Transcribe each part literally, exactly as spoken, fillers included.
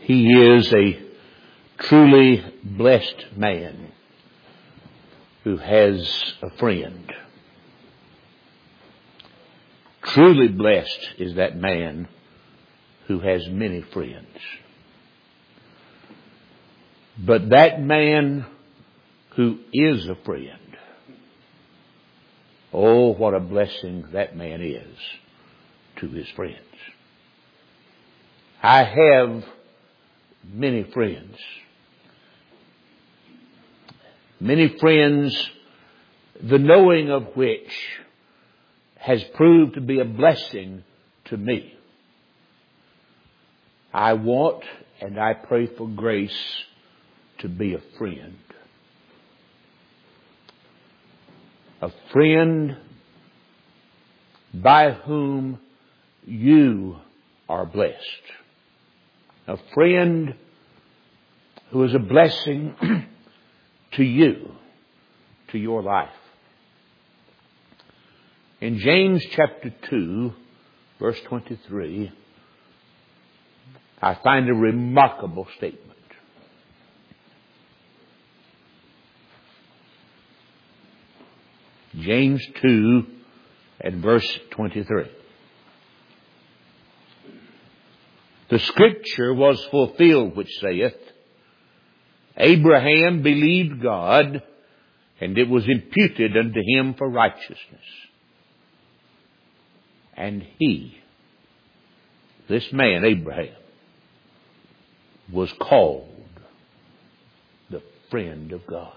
He is a truly blessed man who has a friend. Truly blessed is that man who has many friends. But that man who is a friend, oh, what a blessing that man is to his friends. I have many friends. Many friends, the knowing of which has proved to be a blessing to me. I want and I pray for grace to be a friend. A friend by whom you are blessed. A friend who is a blessing to you, to your life. In James chapter two, verse twenty-three, I find a remarkable statement. James two and verse twenty-three. The scripture was fulfilled which saith, Abraham believed God, and it was imputed unto him for righteousness. And he, this man, Abraham, was called the friend of God.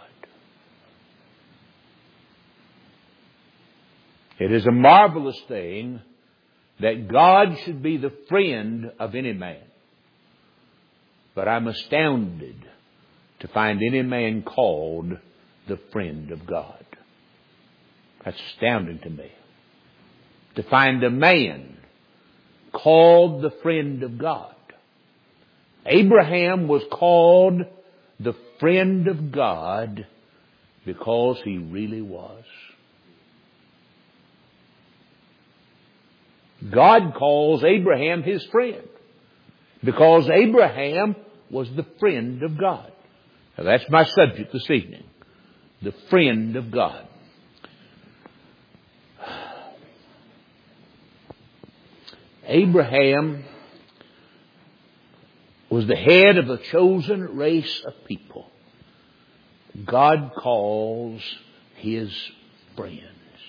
It is a marvelous thing that God should be the friend of any man. But I'm astounded to find any man called the friend of God. That's astounding to me. To find a man called the friend of God. Abraham was called the friend of God because he really was. God calls Abraham his friend because Abraham was the friend of God. Now that's my subject this evening. The friend of God. Abraham was the head of a chosen race of people. God calls his friends.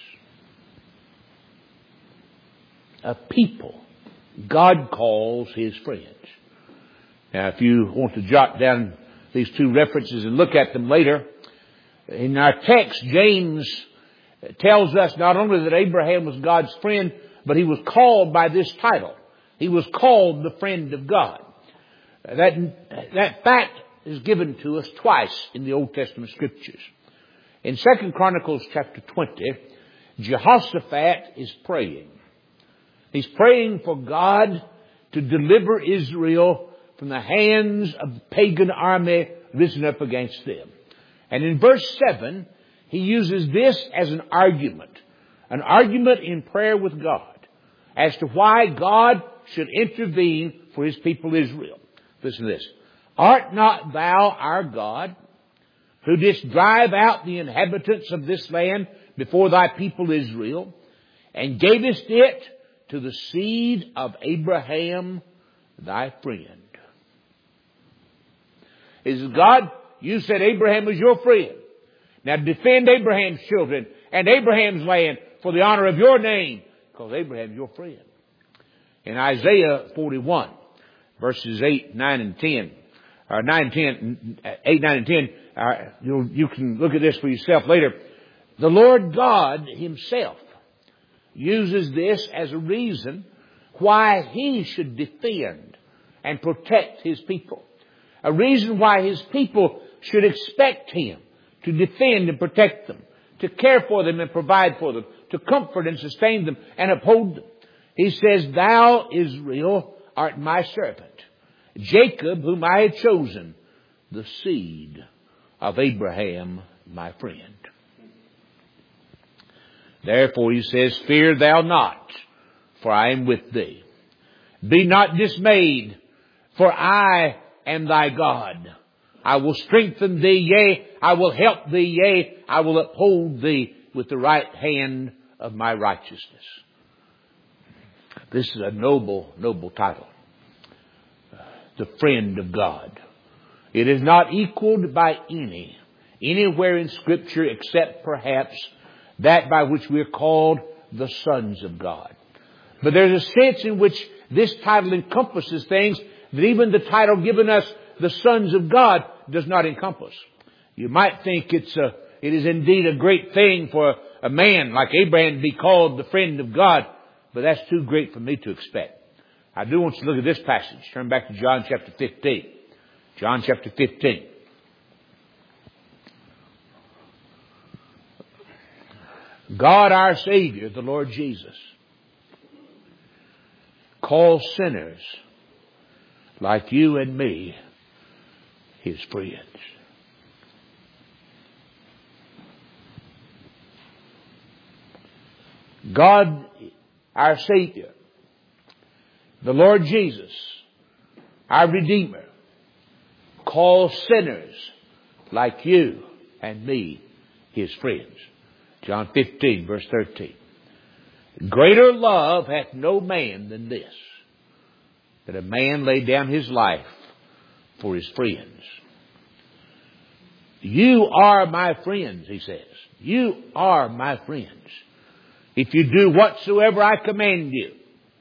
A people God calls his friends. Now, if you want to jot down these two references and look at them later, in our text, James tells us not only that Abraham was God's friend, but he was called by this title. He was called the friend of God. That, that fact is given to us twice in the Old Testament scriptures. In Second Chronicles chapter twenty, Jehoshaphat is praying. He's praying for God to deliver Israel from the hands of the pagan army risen up against them. And in verse seven, he uses this as an argument. An argument in prayer with God as to why God should intervene for his people Israel. Listen to this. Art not thou our God, who didst drive out the inhabitants of this land before thy people Israel, and gavest it to the seed of Abraham, thy friend? Is God, you said Abraham was your friend. Now defend Abraham's children and Abraham's land for the honor of your name, because Abraham's your friend. In Isaiah forty-one, verses eight, nine, and ten, or nine, ten, eight, nine, and ten, uh, you, you can look at this for yourself later. The Lord God himself uses this as a reason why he should defend and protect his people. A reason why his people should expect him to defend and protect them, to care for them and provide for them, to comfort and sustain them and uphold them. He says, Thou, Israel, art my servant, Jacob, whom I had chosen, the seed of Abraham, my friend. Therefore, he says, Fear thou not, for I am with thee. Be not dismayed, for I am thy God. I will strengthen thee, yea, I will help thee, yea, I will uphold thee with the right hand of my righteousness. This is a noble, noble title. The friend of God. It is not equaled by any, anywhere in Scripture except perhaps that by which we are called the sons of God. But there's a sense in which this title encompasses things that even the title given us, the sons of God, does not encompass. You might think it's a, it is indeed a great thing for a man like Abraham to be called the friend of God, but that's too great for me to expect. I do want you to look at this passage. Turn back to John chapter fifteen. John chapter fifteen. God our Savior, the Lord Jesus, calls sinners like you and me His friends. God, our Savior, the Lord Jesus, our Redeemer, calls sinners like you and me His friends. John fifteen, verse thirteen. Greater love hath no man than this, that a man lay down his life for his friends. You are my friends, He says. You are my friends, if you do whatsoever I command you.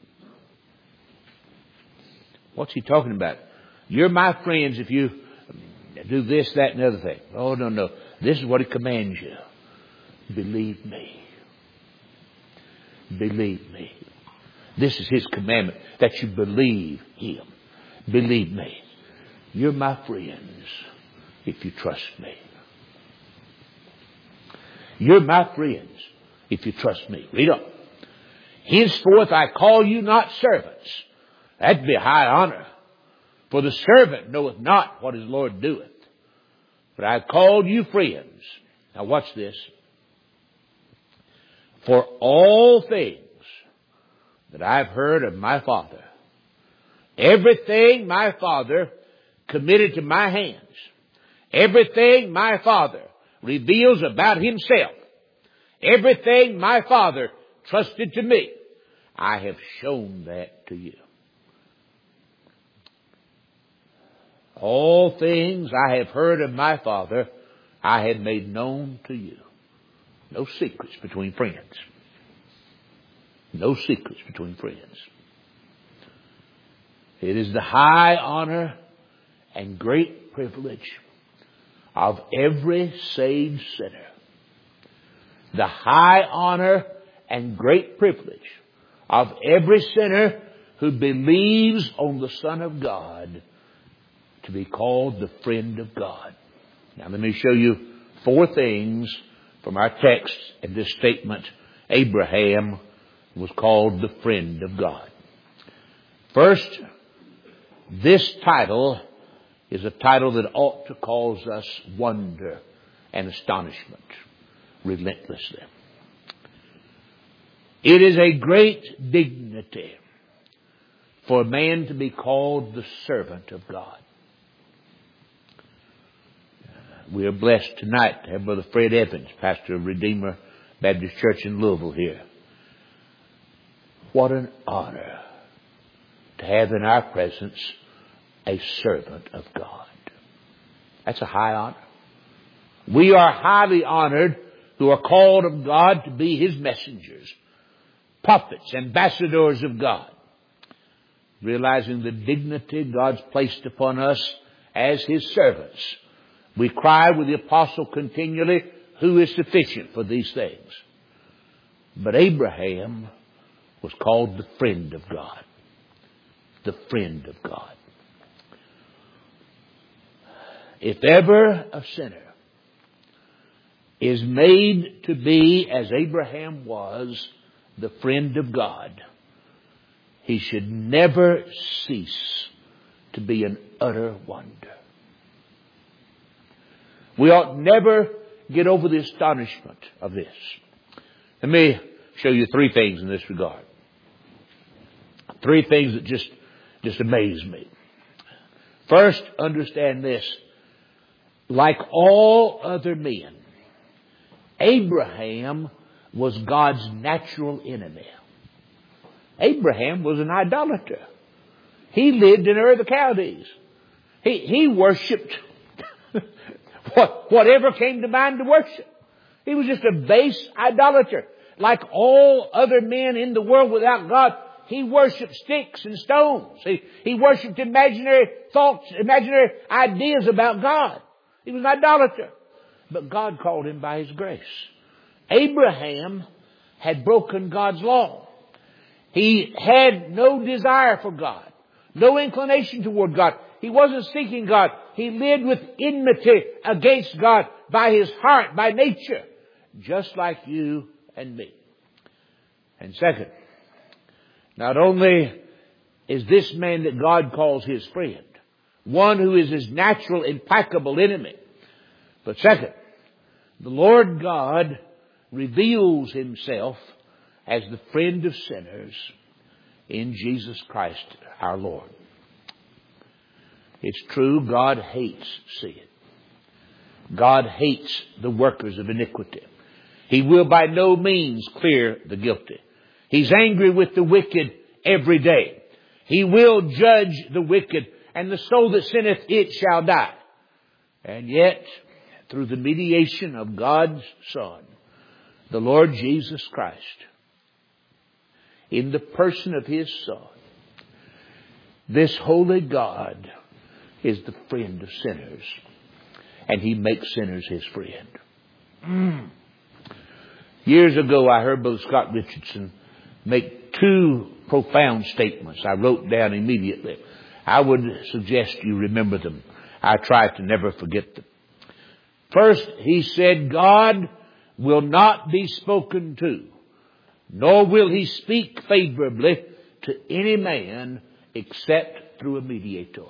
What's He talking about? You're my friends if you do this, that, and the other thing. Oh, no, no. This is what He commands you. Believe me. Believe me. This is His commandment, that you believe Him. Believe me. You're my friends if you trust me. You're my friends if you trust me. Read on. Henceforth I call you not servants. That'd be a high honor. For the servant knoweth not what his Lord doeth. But I have called you friends. Now watch this. For all things that I've heard of my Father, everything my Father committed to my hands, everything my Father reveals about Himself, everything my Father trusted to me, I have shown that to you. All things I have heard of my Father, I have made known to you. No secrets between friends. No secrets between friends. It is the high honor and great privilege of every saved sinner. The high honor and great privilege of every sinner who believes on the Son of God to be called the friend of God. Now let me show you four things from our text in this statement. Abraham was called the friend of God. First, this title is a title that ought to cause us wonder and astonishment relentlessly. It is a great dignity for a man to be called the servant of God. We are blessed tonight to have Brother Fred Evans, pastor of Redeemer Baptist Church in Louisville here. What an honor to have in our presence a servant of God. That's a high honor. We are highly honored who are called of God to be His messengers, prophets, ambassadors of God. Realizing the dignity God's placed upon us as His servants, we cry with the apostle continually, who is sufficient for these things? But Abraham was called the friend of God. The friend of God. If ever a sinner is made to be, as Abraham was, the friend of God, he should never cease to be an utter wonder. We ought never get over the astonishment of this. Let me show you three things in this regard. Three things that just, just amaze me. First, understand this. Like all other men, Abraham was God's natural enemy. Abraham was an idolater. He lived in Ur of the Chaldees. He, he worshipped what, whatever came to mind to worship. He was just a base idolater. Like all other men in the world without God, he worshipped sticks and stones. He, he worshipped imaginary thoughts, imaginary ideas about God. He was an idolater. But God called him by His grace. Abraham had broken God's law. He had no desire for God, no inclination toward God. He wasn't seeking God. He lived with enmity against God by his heart, by nature, just like you and me. And second, not only is this man that God calls His friend, one who is His natural, implacable enemy, but second, the Lord God reveals Himself as the friend of sinners in Jesus Christ our Lord. It's true, God hates sin. God hates the workers of iniquity. He will by no means clear the guilty. He's angry with the wicked every day. He will judge the wicked, and the soul that sinneth, it shall die. And yet, through the mediation of God's Son, the Lord Jesus Christ, in the person of His Son, this holy God is the friend of sinners, and He makes sinners His friend. Mm. Years ago, I heard Brother Scott Richardson make two profound statements. I wrote down immediately. I would suggest you remember them. I try to never forget them. First, he said, God will not be spoken to, nor will He speak favorably to any man except through a mediator.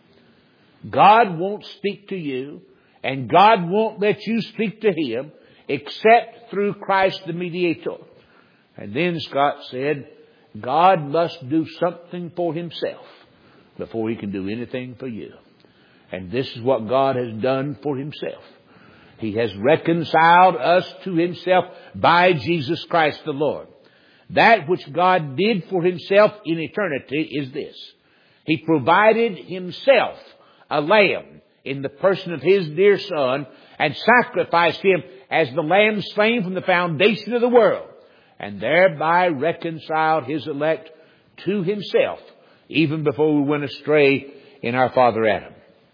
God won't speak to you, and God won't let you speak to Him except through Christ the mediator. And then Scott said, God must do something for Himself before He can do anything for you. And this is what God has done for Himself. He has reconciled us to Himself by Jesus Christ the Lord. That which God did for Himself in eternity is this. He provided Himself a lamb in the person of His dear Son and sacrificed Him as the lamb slain from the foundation of the world, and thereby reconciled His elect to Himself even before we went astray in our father Adam.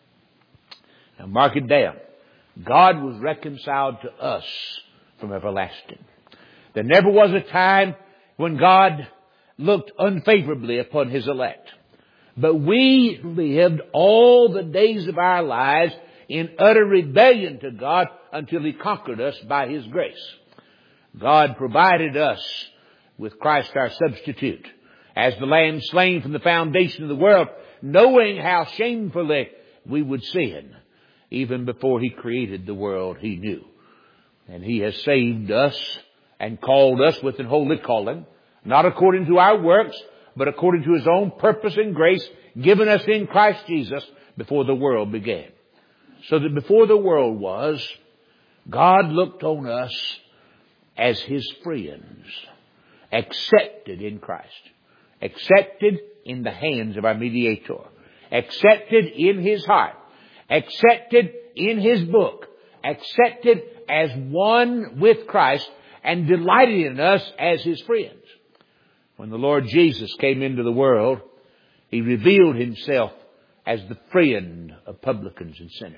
Now mark it down. God was reconciled to us from everlasting. There never was a time when God looked unfavorably upon His elect. But we lived all the days of our lives in utter rebellion to God until He conquered us by His grace. God provided us with Christ our substitute as the lamb slain from the foundation of the world, knowing how shamefully we would sin. Even before He created the world, He knew. And He has saved us and called us with an holy calling, not according to our works, but according to His own purpose and grace given us in Christ Jesus before the world began. So that before the world was, God looked on us as His friends, accepted in Christ, accepted in the hands of our mediator, accepted in His heart, accepted in His book, accepted as one with Christ, and delighted in us as His friends. When the Lord Jesus came into the world, He revealed Himself as the friend of publicans and sinners.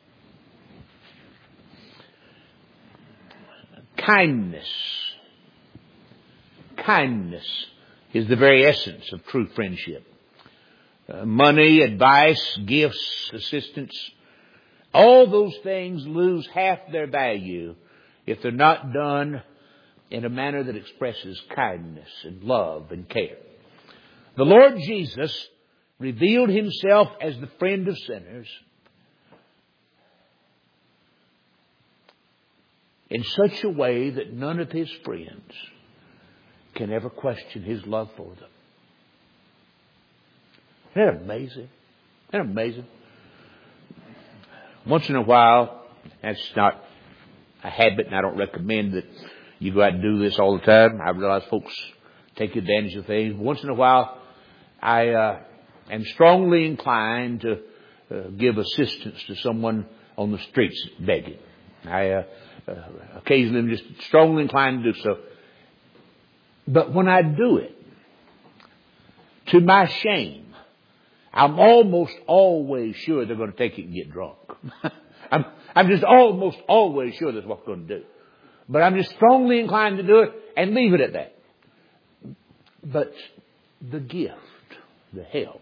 Kindness. Kindness is the very essence of true friendship. Uh, money, advice, gifts, assistance, all those things lose half their value if they're not done in a manner that expresses kindness and love and care. The Lord Jesus revealed Himself as the friend of sinners in such a way that none of His friends can ever question His love for them. Isn't that amazing? Isn't that amazing? Once in a while, that's not a habit, and I don't recommend that you go out and do this all the time. I realize folks take advantage of things. Once in a while, I uh, am strongly inclined to uh, give assistance to someone on the streets begging. I uh, uh, occasionally am just strongly inclined to do so. But when I do it, to my shame, I'm almost always sure they're going to take it and get drunk. I'm, I'm just almost always sure that's what they're going to do. But I'm just strongly inclined to do it and leave it at that. But the gift, the help,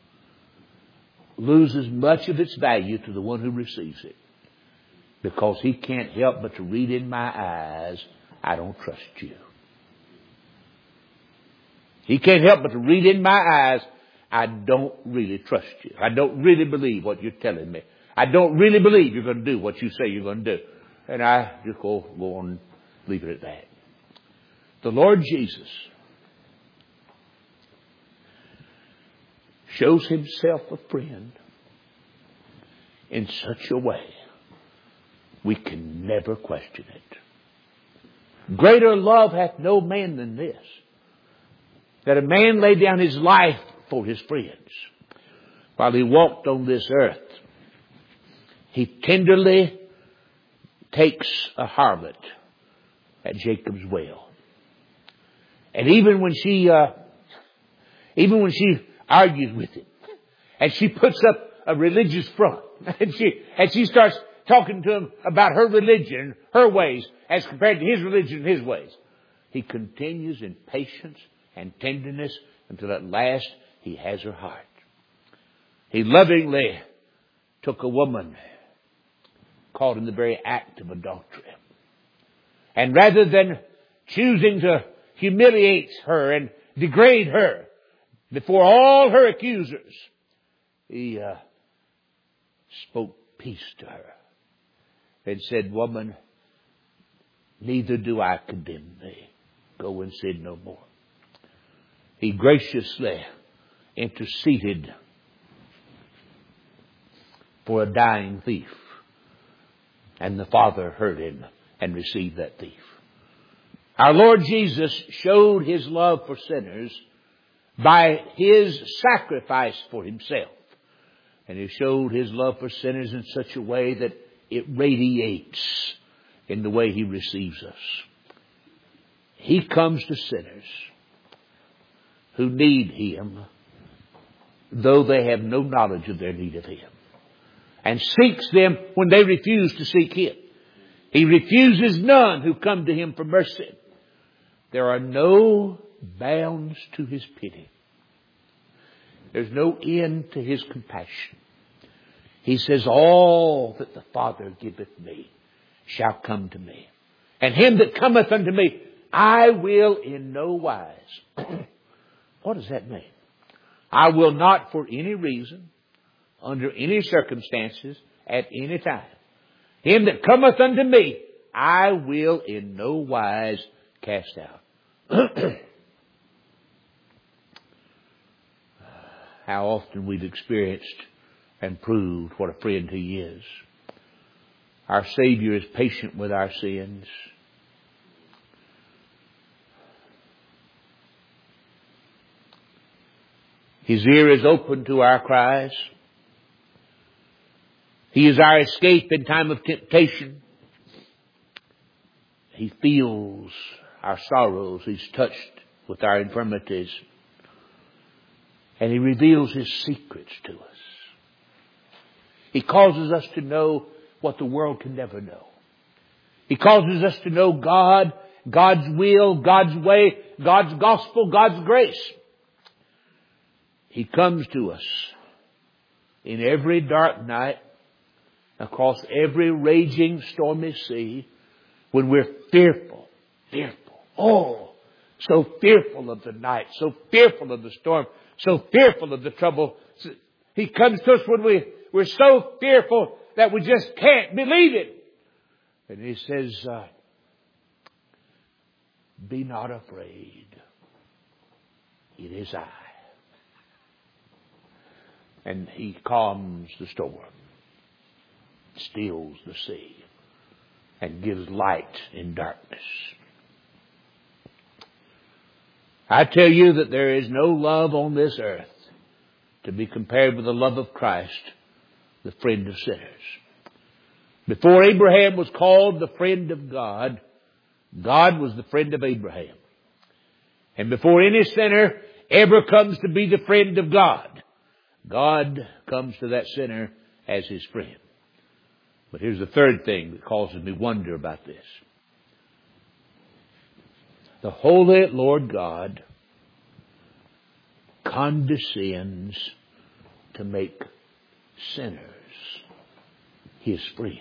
loses much of its value to the one who receives it. Because he can't help but to read in my eyes, I don't trust you. He can't help but to read in my eyes, I don't really trust you. I don't really believe what you're telling me. I don't really believe you're going to do what you say you're going to do. And I just go, go on and leave it at that. The Lord Jesus shows himself a friend in such a way we can never question it. Greater love hath no man than this, that a man lay down his life for his friends. While he walked on this earth, he tenderly takes a harlot at Jacob's well. And even when she, uh, even when she argues with him, and she puts up a religious front, and she, and she starts talking to him about her religion, her ways, as compared to his religion and his ways, he continues in patience and tenderness until at last he has her heart. He lovingly took a woman caught in the very act of adultery. And rather than choosing to humiliate her and degrade her before all her accusers, he uh, spoke peace to her and said, woman, neither do I condemn thee. Go and sin no more. He graciously interceded for a dying thief. And the Father heard him and received that thief. Our Lord Jesus showed his love for sinners by his sacrifice for himself. And he showed his love for sinners in such a way that it radiates in the way he receives us. He comes to sinners who need him, though they have no knowledge of their need of him, and seeks them when they refuse to seek him. He refuses none who come to him for mercy. There are no bounds to his pity. There's no end to his compassion. He says, all that the Father giveth me shall come to me. And him that cometh unto me, I will in no wise. What does that mean? I will not for any reason, under any circumstances, at any time. Him that cometh unto me, I will in no wise cast out. How often we've experienced and proved what a friend he is. Our Savior is patient with our sins. His ear is open to our cries. He is our escape in time of temptation. He feels our sorrows. He's touched with our infirmities. And he reveals his secrets to us. He causes us to know what the world can never know. He causes us to know God, God's will, God's way, God's gospel, God's grace. He comes to us in every dark night, across every raging stormy sea, when we're fearful, fearful. Oh, so fearful of the night, so fearful of the storm, so fearful of the trouble. He comes to us when we, we're so fearful that we just can't believe it. And he says, uh, be not afraid. It is I. And He calms the storm, stills the sea, and gives light in darkness. I tell you that there is no love on this earth to be compared with the love of Christ, the friend of sinners. Before Abraham was called the friend of God, God was the friend of Abraham. And before any sinner ever comes to be the friend of God, God comes to that sinner as his friend. But here's the third thing that causes me wonder about this. The holy Lord God condescends to make sinners His friends.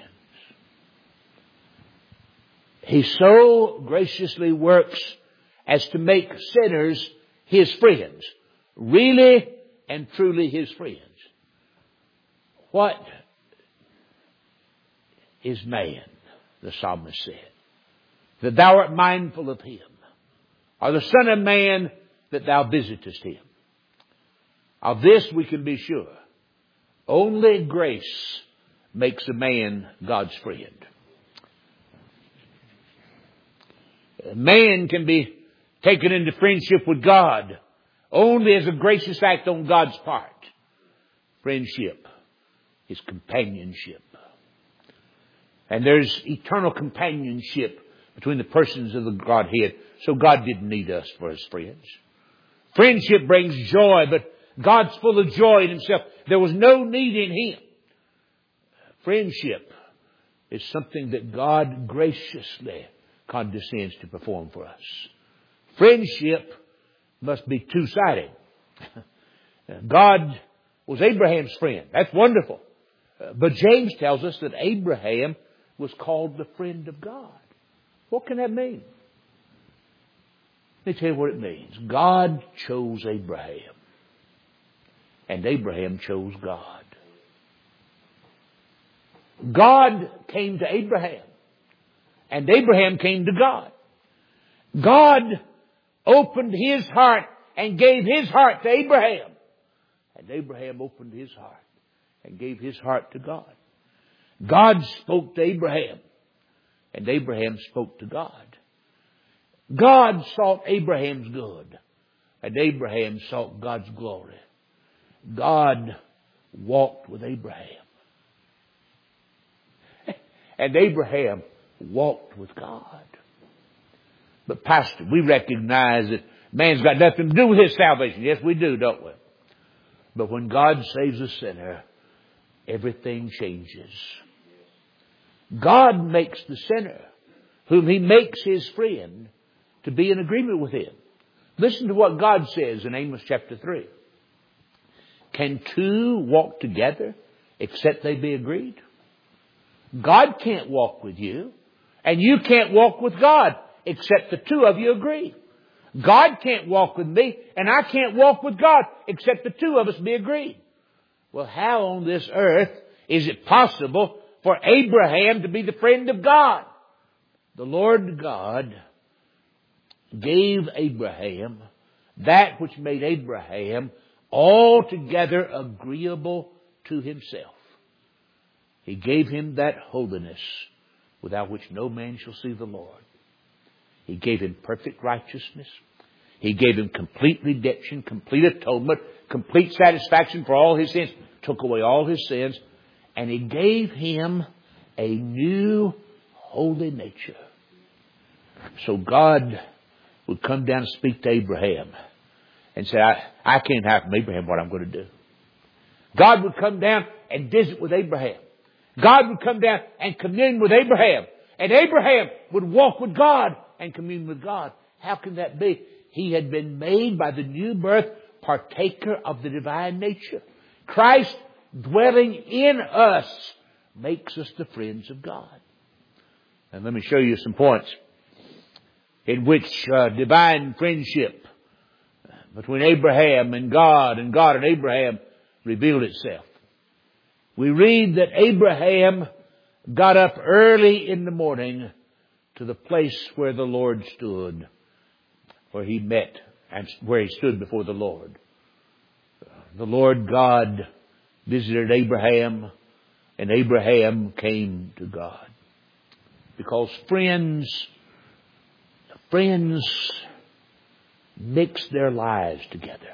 He so graciously works as to make sinners His friends, really and truly His friends. What is man, the psalmist said, that thou art mindful of him, or the son of man that thou visitest him? Of this we can be sure. Only grace makes a man God's friend. Man can be taken into friendship with God only as a gracious act on God's part. Friendship is companionship. And there's eternal companionship between the persons of the Godhead. So God didn't need us for His friends. Friendship brings joy, but God's full of joy in Himself. There was no need in Him. Friendship is something that God graciously condescends to perform for us. Friendship must be two-sided. God was Abraham's friend. That's wonderful. But James tells us that Abraham was called the friend of God. What can that mean? Let me tell you what it means. God chose Abraham, and Abraham chose God. God came to Abraham, and Abraham came to God. God opened His heart and gave His heart to Abraham, and Abraham opened his heart and gave his heart to God. God spoke to Abraham, and Abraham spoke to God. God sought Abraham's good, and Abraham sought God's glory. God walked with Abraham, and Abraham walked with God. But Pastor, we recognize that man's got nothing to do with his salvation. Yes, we do, don't we? But when God saves a sinner, everything changes. God makes the sinner, whom He makes His friend, to be in agreement with Him. Listen to what God says in Amos chapter three. Can two walk together except they be agreed? God can't walk with you, and you can't walk with God except the two of you agree. God can't walk with me, and I can't walk with God except the two of us be agreed. Well, how on this earth is it possible for Abraham to be the friend of God? The Lord God gave Abraham that which made Abraham altogether agreeable to Himself. He gave him that holiness without which no man shall see the Lord. He gave him perfect righteousness. He gave him complete redemption, complete atonement, complete satisfaction for all his sins, took away all his sins, and He gave him a new holy nature. So God would come down and speak to Abraham and say, I, I can't hide from Abraham what I'm going to do. God would come down and visit with Abraham. God would come down and commune with Abraham. And Abraham would walk with God and commune with God. How can that be? He had been made by the new birth partaker of the divine nature. Christ dwelling in us makes us the friends of God. And let me show you some points in which uh, divine friendship between Abraham and God and God and Abraham revealed itself. We read that Abraham got up early in the morning to the place where the Lord stood, where he met and where he stood before the Lord. The Lord God visited Abraham, and Abraham came to God. Because friends, friends mix their lives together.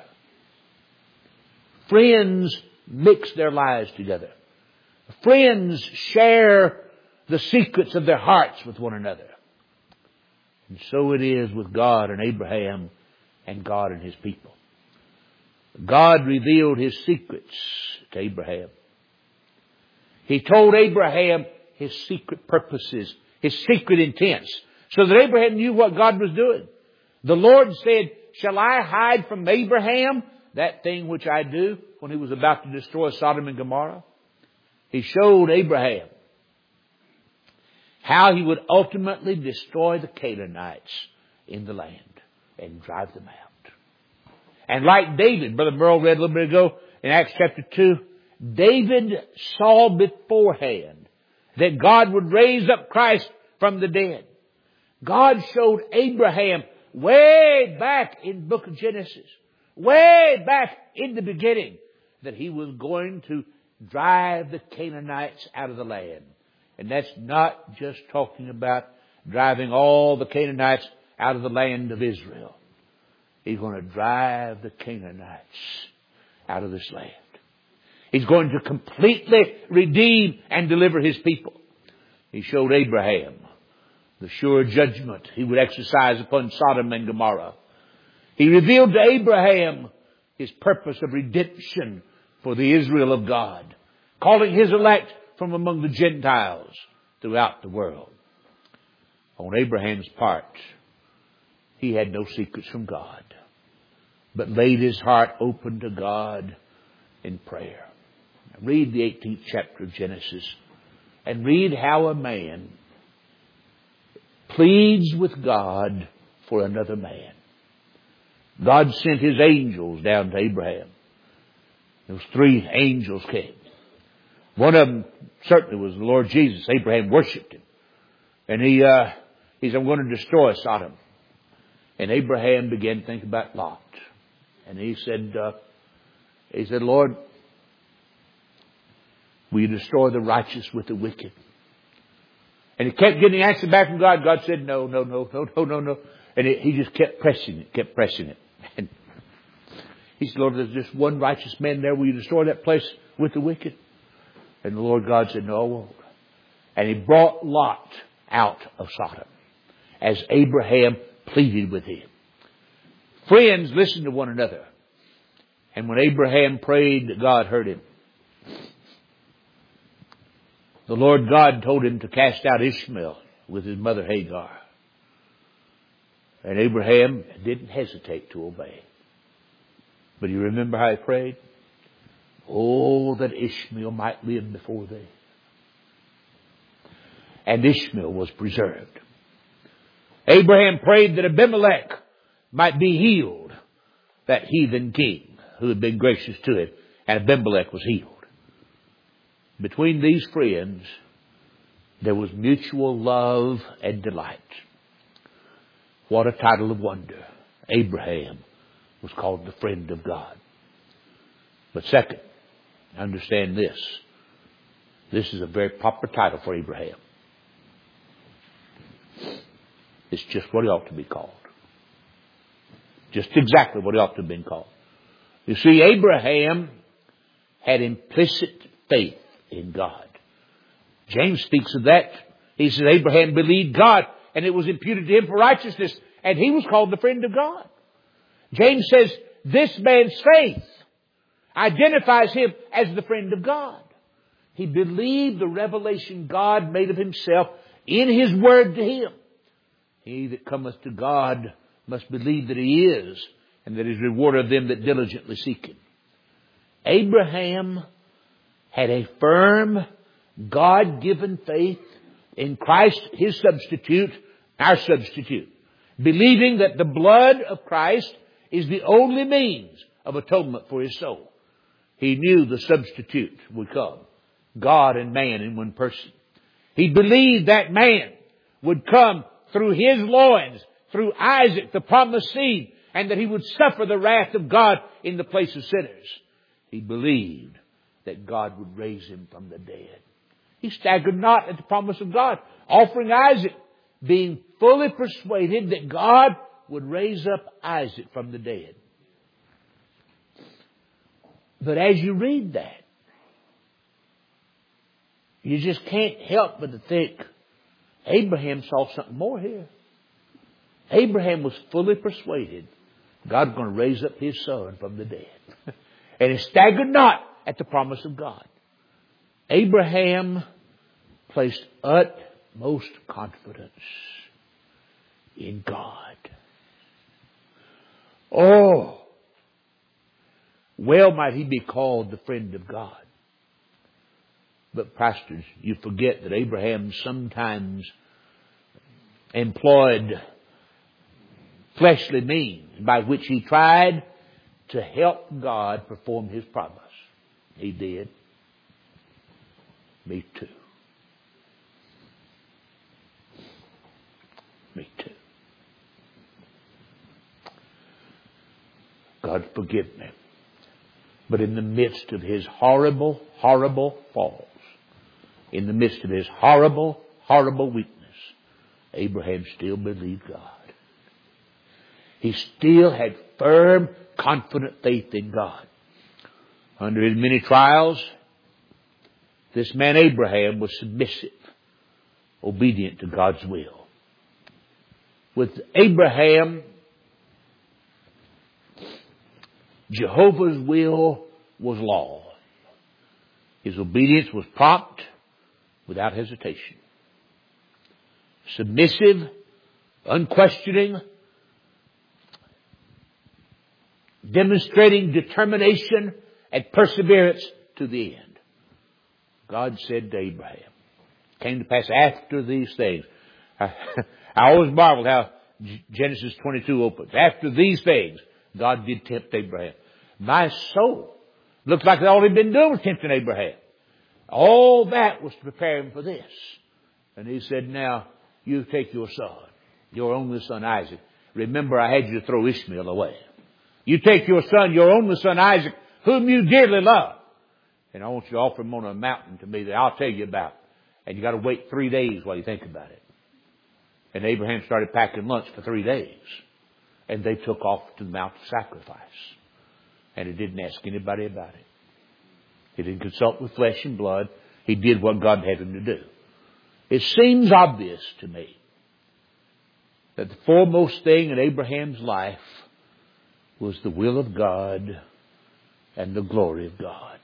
Friends mix their lives together. Friends share the secrets of their hearts with one another. And so it is with God and Abraham and God and His people. God revealed His secrets to Abraham. He told Abraham His secret purposes, His secret intents, so that Abraham knew what God was doing. The Lord said, "Shall I hide from Abraham that thing which I do?" when He was about to destroy Sodom and Gomorrah. He showed Abraham how He would ultimately destroy the Canaanites in the land and drive them out. And like David, Brother Merle read a little bit ago in Acts chapter two, David saw beforehand that God would raise up Christ from the dead. God showed Abraham way back in the book of Genesis, way back in the beginning, that He was going to drive the Canaanites out of the land. And that's not just talking about driving all the Canaanites out of the land of Israel. He's going to drive the Canaanites out of this land. He's going to completely redeem and deliver His people. He showed Abraham the sure judgment He would exercise upon Sodom and Gomorrah. He revealed to Abraham His purpose of redemption for the Israel of God, calling His elect from among the Gentiles throughout the world. On Abraham's part, he had no secrets from God, but laid his heart open to God in prayer. Read the eighteenth chapter of Genesis and read how a man pleads with God for another man. God sent His angels down to Abraham. Those three angels came. One of them certainly was the Lord Jesus. Abraham worshipped Him. And he, uh, he said, "I'm going to destroy Sodom." And Abraham began to think about Lot. And he said, uh, he said, "Lord, will you destroy the righteous with the wicked?" And he kept getting the answer back from God. God said, "No, no, no, no, no, no, no." And it, he just kept pressing it, kept pressing it. And he said, "Lord, there's just one righteous man there. Will you destroy that place with the wicked?" And the Lord God said, "No, I won't." And He brought Lot out of Sodom as Abraham pleaded with him. Friends, listen to one another. And when Abraham prayed, God heard him. The Lord God told him to cast out Ishmael with his mother Hagar. And Abraham didn't hesitate to obey. But you remember how he prayed? "Oh, that Ishmael might live before thee." And Ishmael was preserved. Abraham prayed that Abimelech might be healed, that heathen king who had been gracious to him, and Abimelech was healed. Between these friends, there was mutual love and delight. What a title of wonder. Abraham was called the friend of God. But second, understand this. This is a very proper title for Abraham. It's just what he ought to be called. Just exactly what he ought to have been called. You see, Abraham had implicit faith in God. James speaks of that. He says Abraham believed God and it was imputed to him for righteousness, and he was called the friend of God. James says this man's faith identifies him as the friend of God. He believed the revelation God made of Himself in His word to him. He that cometh to God must believe that He is, and that He is rewarder of them that diligently seek Him. Abraham had a firm, God-given faith in Christ, His substitute, our substitute, believing that the blood of Christ is the only means of atonement for his soul. He knew the substitute would come, God and man in one person. He believed that man would come through his loins, through Isaac, the promised seed, and that He would suffer the wrath of God in the place of sinners. He believed that God would raise him from the dead. He staggered not at the promise of God, offering Isaac, being fully persuaded that God would raise up Isaac from the dead. But as you read that, you just can't help but to think, Abraham saw something more here. Abraham was fully persuaded God's going to raise up his son from the dead. And he staggered not at the promise of God. Abraham placed utmost confidence in God. Oh, well might he be called the friend of God. But pastors, you forget that Abraham sometimes employed fleshly means by which he tried to help God perform his promise. He did. Me too. Me too. God forgive me. But in the midst of his horrible, horrible falls, in the midst of his horrible, horrible weakness, Abraham still believed God. He still had firm, confident faith in God. Under his many trials, this man Abraham was submissive, obedient to God's will. With Abraham, Jehovah's will was law. His obedience was prompt, without hesitation. Submissive, unquestioning, demonstrating determination and perseverance to the end. God said to Abraham, came to pass after these things. I, I always marveled how Genesis twenty-two opens. After these things, God did tempt Abraham. My soul looks like all he'd been doing was tempting Abraham. All that was to prepare him for this. And he said, now, you take your son, your only son Isaac. Remember, I had you to throw Ishmael away. You take your son, your only son Isaac, whom you dearly love. And I want you to offer him on a mountain to me that I'll tell you about. And you got to wait three days while you think about it. And Abraham started packing lunch for three days. And they took off to the Mount of Sacrifice. And he didn't ask anybody about it. He didn't consult with flesh and blood. He did what God had him to do. It seems obvious to me that the foremost thing in Abraham's life was the will of God and the glory of God.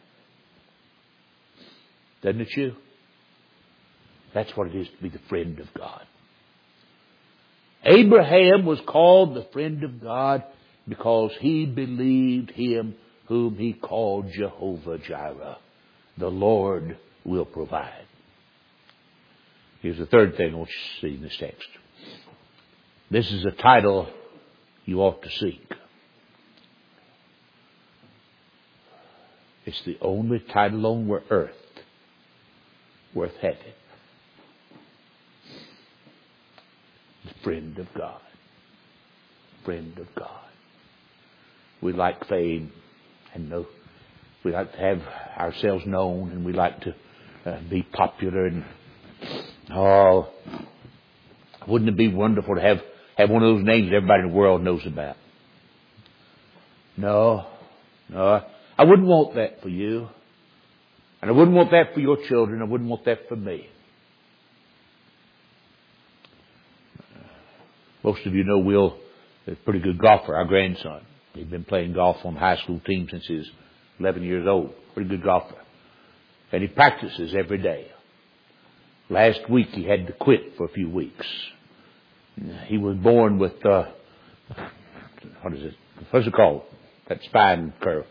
Doesn't it you? That's what it is to be the friend of God. Abraham was called the friend of God because he believed him whom he called Jehovah Jireh. The Lord will provide. Here's the third thing I want you to see in this text. This is a title you ought to seek. It's the only title on earth worth having. The friend of God. Friend of God. We like fame and know. We like to have ourselves known, and we like to uh, be popular. And oh, wouldn't it be wonderful to have, have one of those names everybody in the world knows about? No, no. I wouldn't want that for you. And I wouldn't want that for your children. I wouldn't want that for me. Most of you know Will is a pretty good golfer, our grandson. He's been playing golf on the high school team since he was eleven years old. Pretty good golfer. And he practices every day. Last week he had to quit for a few weeks. He was born with, uh, what is it? What's it called? That spine curve.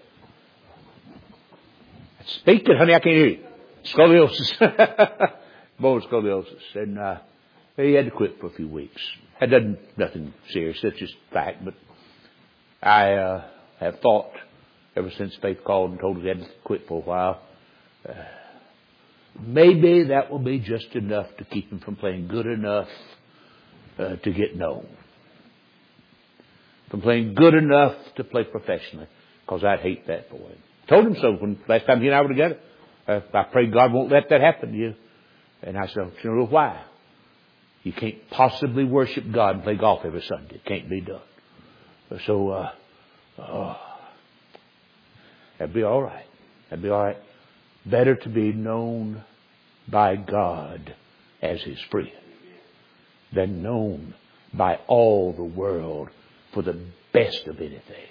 Speak it, honey, I can't hear you. Scoliosis. Born with scoliosis. And uh, he had to quit for a few weeks. That doesn't, nothing serious. That's just fact. But I uh, have thought ever since Faith called and told us he had to quit for a while, uh, maybe that will be just enough to keep him from playing good enough uh, to get known. From playing good enough to play professionally. Because I'd hate that for him. told him so when last time he and I were together. Uh, I pray God won't let that happen to you. And I said, you know why? You can't possibly worship God and play golf every Sunday. It can't be done. So, uh, uh, that'd be all right. That'd be all right. Better to be known by God as His friend than known by all the world for the best of anything.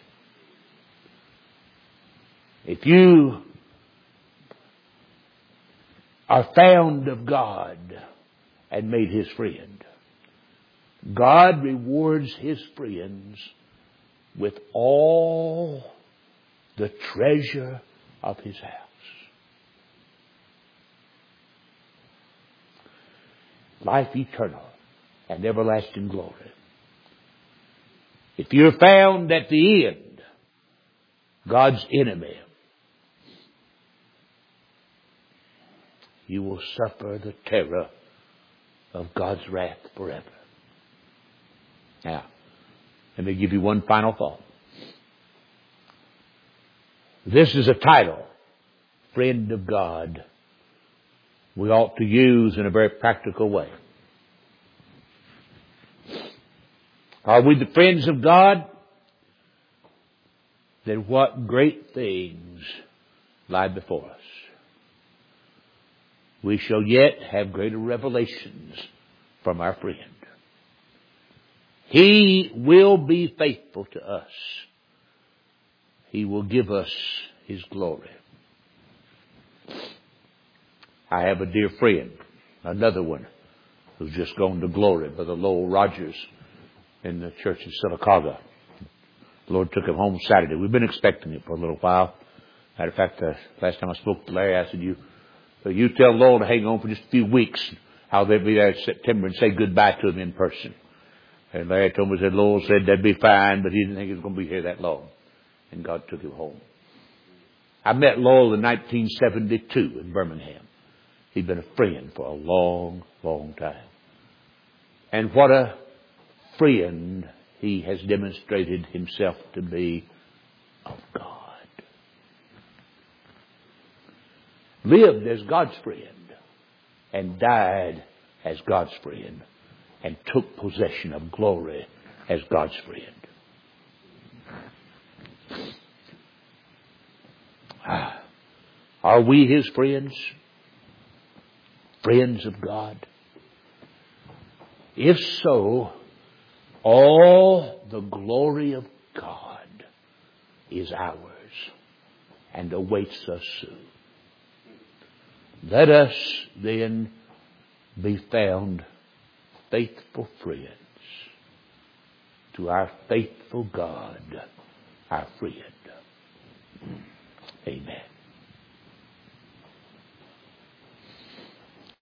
If you are found of God and made His friend, God rewards His friends with all the treasure of His house. Life eternal and everlasting glory. If you're found at the end, God's enemy, you will suffer the terror of God's wrath forever. Now, let me give you one final thought. This is a title, Friend of God, we ought to use in a very practical way. Are we the friends of God? Then what great things lie before us. We shall yet have greater revelations from our friend. He will be faithful to us. He will give us His glory. I have a dear friend, another one, who's just gone to glory, Brother Lowell Rogers in the church in Sylacauga. The Lord took him home Saturday. We've been expecting it for a little while. Matter of fact, uh, last time I spoke to Larry, I said, you, uh, you tell Lowell to hang on for just a few weeks, how they'll be there in September, and say goodbye to him in person. And Larry told me, said Lowell said that'd be fine, but he didn't think he was going to be here that long. And God took him home. I met Lowell in nineteen seventy-two in Birmingham. He'd been a friend for a long, long time. And what a friend he has demonstrated himself to be of God. Lived as God's friend and died as God's friend and took possession of glory as God's friend. Are we His friends? Friends of God? If so, all the glory of God is ours and awaits us soon. Let us then be found faithful friends to our faithful God, our friend. Amen.